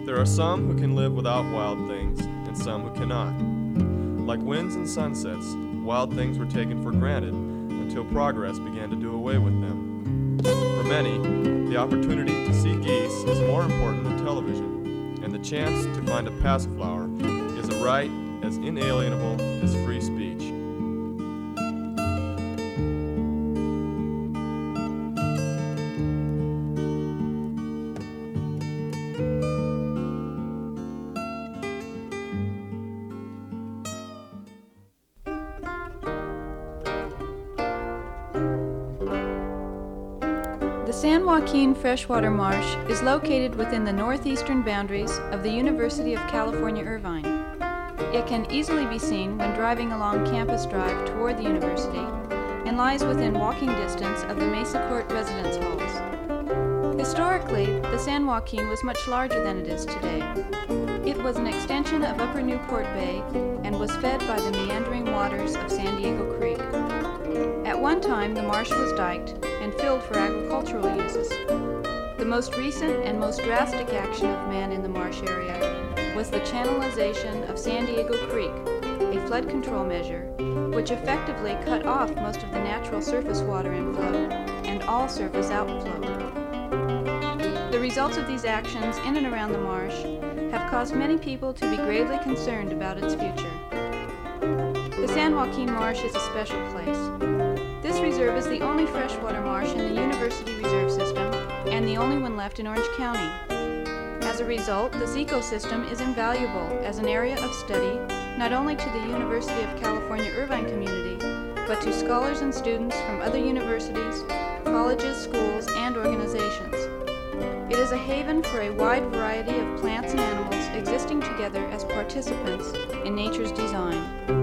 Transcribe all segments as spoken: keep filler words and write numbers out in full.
There are some who can live without wild things, and some who cannot. Like winds and sunsets, wild things were taken for granted until progress began to do away with them. For many, the opportunity to see geese is more important than television, and the chance to find a pasiflower is a right as inalienable as free speech. The San Joaquin Freshwater Marsh is located within the northeastern boundaries of the University of California, Irvine. It can easily be seen when driving along Campus Drive toward the university and lies within walking distance of the Mesa Court residence halls. Historically, the San Joaquin was much larger than it is today. It was an extension of Upper Newport Bay and was fed by the meandering waters of San Diego Creek. At one time, the marsh was diked and filled for agricultural uses. The most recent and most drastic action of man in the marsh area was the channelization of San Diego Creek, a flood control measure, which effectively cut off most of the natural surface water inflow and all surface outflow. The results of these actions in and around the marsh have caused many people to be gravely concerned about its future. The San Joaquin Marsh is a special place. This reserve is the only freshwater marsh in the University Reserve System and the only one left in Orange County. As a result, this ecosystem is invaluable as an area of study not only to the University of California Irvine community, but to scholars and students from other universities, colleges, schools, and organizations. It is a haven for a wide variety of plants and animals existing together as participants in nature's design.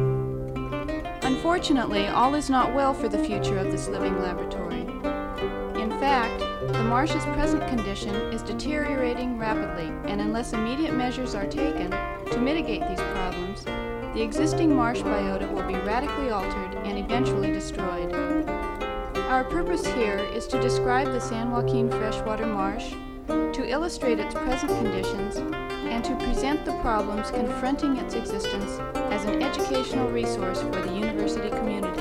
Unfortunately, all is not well for the future of this living laboratory. In fact, the marsh's present condition is deteriorating rapidly, and unless immediate measures are taken to mitigate these problems, the existing marsh biota will be radically altered and eventually destroyed. Our purpose here is to describe the San Joaquin Freshwater Marsh, to illustrate its present conditions, and to present the problems confronting its existence as an educational resource for the university community.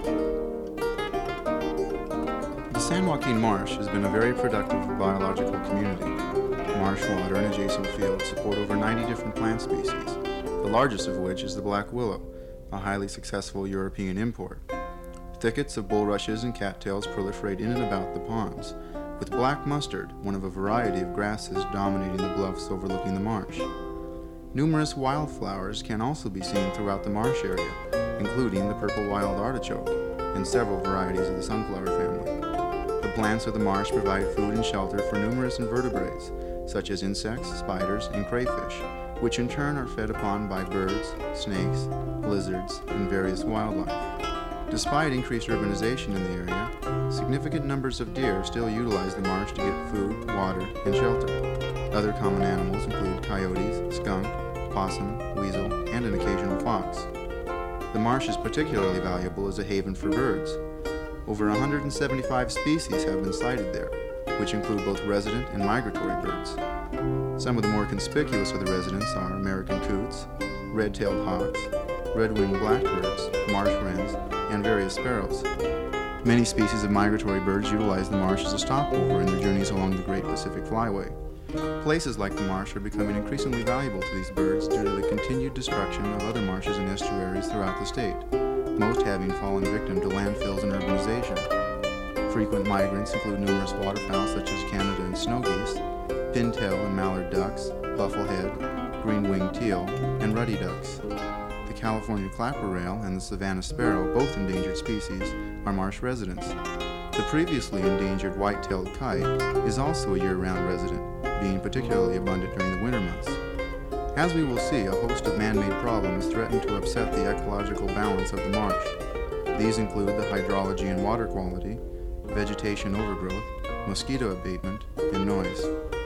The San Joaquin Marsh has been a very productive biological community. Marsh water and adjacent fields support over ninety different plant species, the largest of which is the black willow, a highly successful European import. Thickets of bulrushes and cattails proliferate in and about the ponds, with black mustard, one of a variety of grasses, dominating the bluffs overlooking the marsh. Numerous wildflowers can also be seen throughout the marsh area, including the purple wild artichoke and several varieties of the sunflower family. The plants of the marsh provide food and shelter for numerous invertebrates, such as insects, spiders, and crayfish, which in turn are fed upon by birds, snakes, lizards, and various wildlife. Despite increased urbanization in the area, significant numbers of deer still utilize the marsh to get food, water, and shelter. Other common animals include coyotes, skunk, possum, weasel, and an occasional fox. The marsh is particularly valuable as a haven for birds. Over one hundred seventy-five species have been sighted there, which include both resident and migratory birds. Some of the more conspicuous of the residents are American coots, red-tailed hawks, red-winged blackbirds, marsh wrens, and various sparrows. Many species of migratory birds utilize the marsh as a stopover in their journeys along the Great Pacific Flyway. Places like the marsh are becoming increasingly valuable to these birds due to the continued destruction of other marshes and estuaries throughout the state, most having fallen victim to landfills and urbanization. Frequent migrants include numerous waterfowl such as Canada and snow geese, pintail and mallard ducks, bufflehead, green-winged teal, and ruddy ducks. The California clapper rail and the Savannah sparrow, both endangered species, are marsh residents. The previously endangered white-tailed kite is also a year-round resident, being particularly abundant during the winter months. As we will see, a host of man-made problems threaten to upset the ecological balance of the marsh. These include the hydrology and water quality, vegetation overgrowth, mosquito abatement, and noise.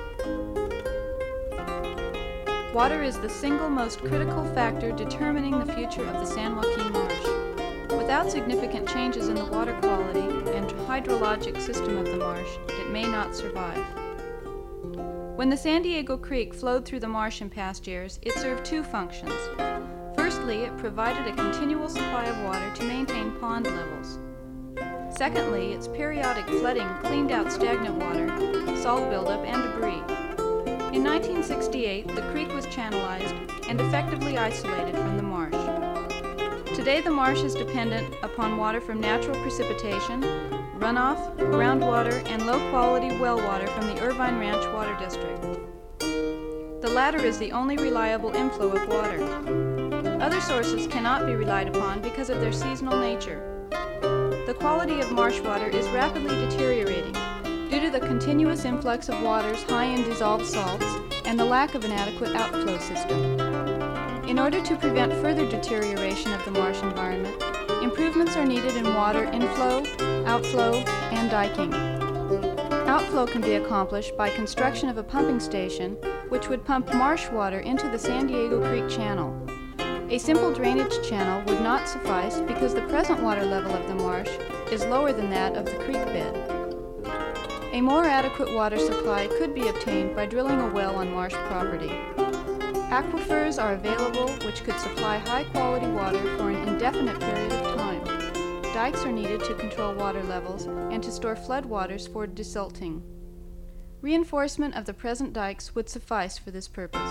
Water is the single most critical factor determining the future of the San Joaquin Marsh. Without significant changes in the water quality and hydrologic system of the marsh, it may not survive. When the San Diego Creek flowed through the marsh in past years, it served two functions. Firstly, it provided a continual supply of water to maintain pond levels. Secondly, its periodic flooding cleaned out stagnant water, salt buildup, and debris. In nineteen sixty-eight, the creek was channelized and effectively isolated from the marsh. Today, the marsh is dependent upon water from natural precipitation, runoff, groundwater, and low-quality well water from the Irvine Ranch Water District. The latter is the only reliable inflow of water. Other sources cannot be relied upon because of their seasonal nature. The quality of marsh water is rapidly deteriorating due to the continuous influx of waters high in dissolved salts and the lack of an adequate outflow system. In order to prevent further deterioration of the marsh environment, improvements are needed in water inflow, outflow, and diking. Outflow can be accomplished by construction of a pumping station which would pump marsh water into the San Diego Creek channel. A simple drainage channel would not suffice because the present water level of the marsh is lower than that of the creek bed. A more adequate water supply could be obtained by drilling a well on marsh property. Aquifers are available which could supply high-quality water for an indefinite period of time. Dikes are needed to control water levels and to store floodwaters for desilting. Reinforcement of the present dikes would suffice for this purpose.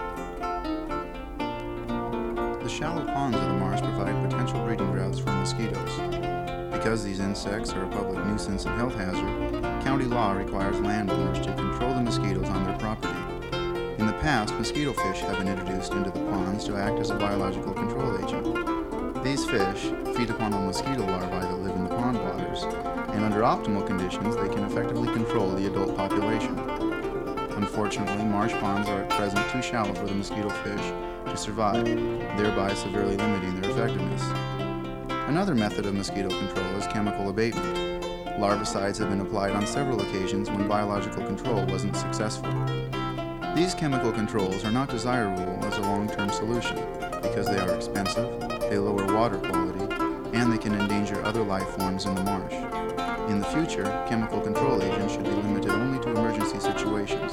The shallow ponds of the marsh provide potential breeding grounds for mosquitoes. Because these insects are a public nuisance and health hazard, county law requires landowners to control the mosquitoes on their property. In the past, mosquito fish have been introduced into the ponds to act as a biological control agent. These fish feed upon the mosquito larvae that live in the pond waters, and under optimal conditions, they can effectively control the adult population. Unfortunately, marsh ponds are at present too shallow for the mosquito fish to survive, thereby severely limiting their effectiveness. Another method of mosquito control is chemical abatement. Larvicides have been applied on several occasions when biological control wasn't successful. These chemical controls are not desirable as a long-term solution because they are expensive, they lower water quality, and they can endanger other life forms in the marsh. In the future, chemical control agents should be limited only to emergency situations.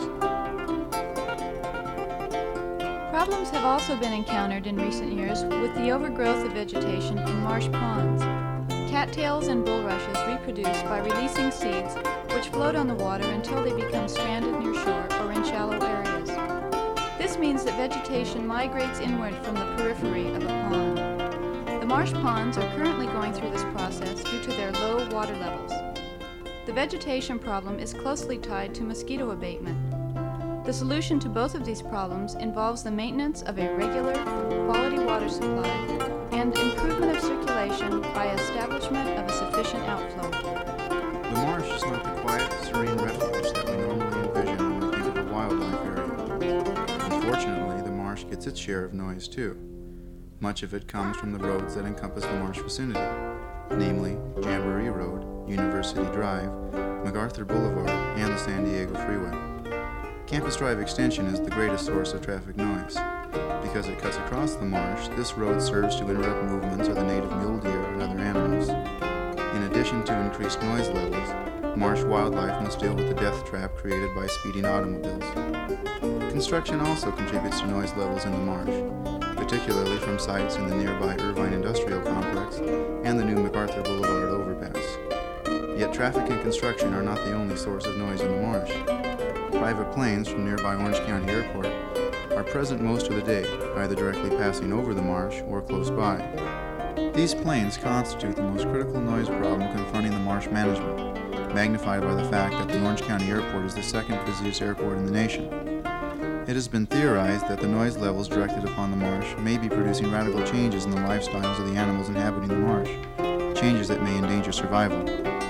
Problems have also been encountered in recent years with the overgrowth of vegetation in marsh ponds. Cattails and bulrushes reproduce by releasing seeds which float on the water until they become stranded near shore or in shallow areas. This means that vegetation migrates inward from the periphery of a pond. The marsh ponds are currently going through this process due to their low water levels. The vegetation problem is closely tied to mosquito abatement. The solution to both of these problems involves the maintenance of a regular, quality water supply and improvement of circulation by establishment of a sufficient outflow. The marsh is not the quiet, serene refuge that we normally envision when we think of a wildlife area. Unfortunately, the marsh gets its share of noise too. Much of it comes from the roads that encompass the marsh vicinity, namely Jamboree Road, University Drive, MacArthur Boulevard, and the San Diego Freeway. Campus Drive Extension is the greatest source of traffic noise. Because it cuts across the marsh, this road serves to interrupt movements of the native mule deer and other animals. In addition to increased noise levels, marsh wildlife must deal with the death trap created by speeding automobiles. Construction also contributes to noise levels in the marsh, particularly from sites in the nearby Irvine Industrial Complex and the new MacArthur Boulevard overpass. Yet traffic and construction are not the only source of noise in the marsh. Private planes from nearby Orange County Airport are present most of the day, either directly passing over the marsh or close by. These planes constitute the most critical noise problem confronting the marsh management, magnified by the fact that the Orange County Airport is the second busiest airport in the nation. It has been theorized that the noise levels directed upon the marsh may be producing radical changes in the lifestyles of the animals inhabiting the marsh, changes that may endanger survival.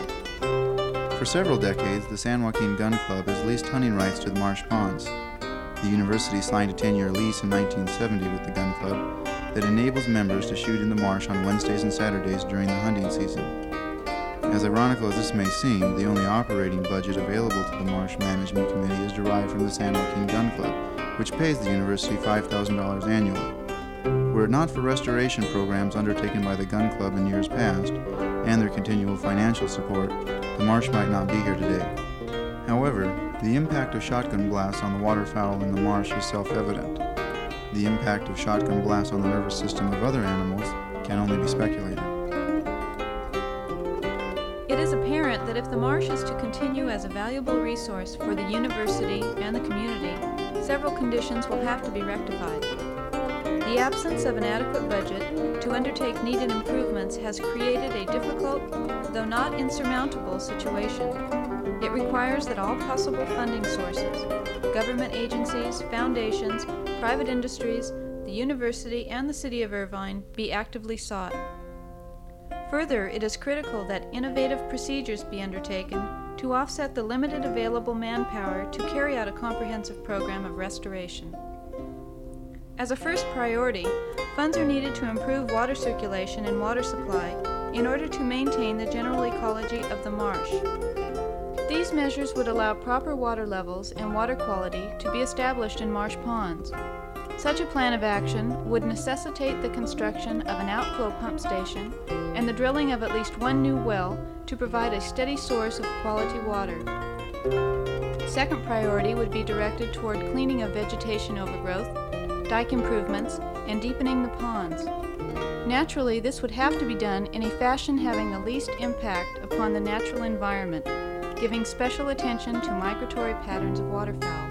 For several decades, the San Joaquin Gun Club has leased hunting rights to the marsh ponds. The university signed a ten-year lease in nineteen seventy with the gun club that enables members to shoot in the marsh on Wednesdays and Saturdays during the hunting season. As ironical as this may seem, the only operating budget available to the Marsh Management Committee is derived from the San Joaquin Gun Club, which pays the university five thousand dollars annually. Were it not for restoration programs undertaken by the gun club in years past, and their continual financial support, the marsh might not be here today. However, The impact of shotgun blasts on the waterfowl in the marsh is self-evident. The impact of shotgun blasts on the nervous system of other animals can only be speculated. It is apparent that if the marsh is to continue as a valuable resource for the university and the community, several conditions will have to be rectified. The absence of an adequate budget to undertake needed improvements has created a difficult, though not insurmountable, situation. It requires that all possible funding sources, government agencies, foundations, private industries, the university, and the city of Irvine be actively sought. Further, it is critical that innovative procedures be undertaken to offset the limited available manpower to carry out a comprehensive program of restoration. As a first priority, funds are needed to improve water circulation and water supply in order to maintain the general ecology of the marsh. These measures would allow proper water levels and water quality to be established in marsh ponds. Such a plan of action would necessitate the construction of an outflow pump station and the drilling of at least one new well to provide a steady source of quality water. Second priority would be directed toward cleaning of vegetation overgrowth, dike improvements, and deepening the ponds. Naturally, this would have to be done in a fashion having the least impact upon the natural environment, giving special attention to migratory patterns of waterfowl.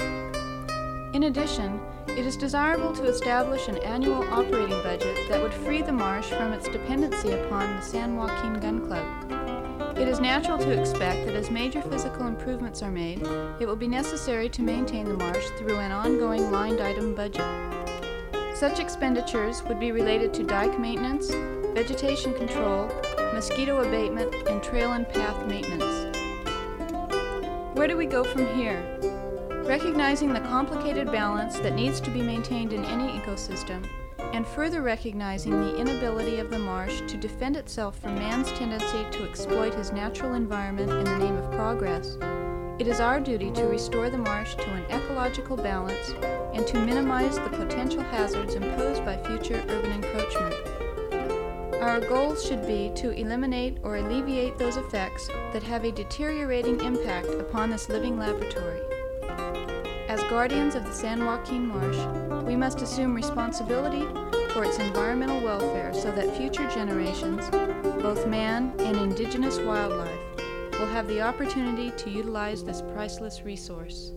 In addition, it is desirable to establish an annual operating budget that would free the marsh from its dependency upon the San Joaquin Gun Club. It is natural to expect that as major physical improvements are made, it will be necessary to maintain the marsh through an ongoing lined item budget. Such expenditures would be related to dike maintenance, vegetation control, mosquito abatement, and trail and path maintenance. Where do we go from here? Recognizing the complicated balance that needs to be maintained in any ecosystem, and further recognizing the inability of the marsh to defend itself from man's tendency to exploit his natural environment in the name of progress, it is our duty to restore the marsh to an ecological balance and to minimize the potential hazards imposed by future urban encroachment. Our goals should be to eliminate or alleviate those effects that have a deteriorating impact upon this living laboratory. As guardians of the San Joaquin Marsh, we must assume responsibility for its environmental welfare so that future generations, both man and indigenous wildlife, will have the opportunity to utilize this priceless resource.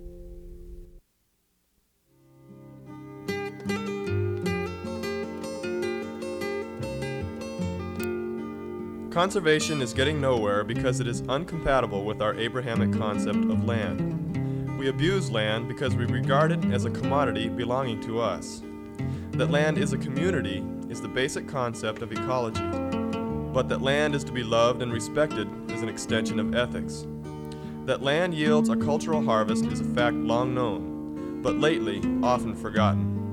Conservation is getting nowhere because it is incompatible with our Abrahamic concept of land. We abuse land because we regard it as a commodity belonging to us. That land is a community is the basic concept of ecology, but that land is to be loved and respected is an extension of ethics. That land yields a cultural harvest is a fact long known, but lately often forgotten.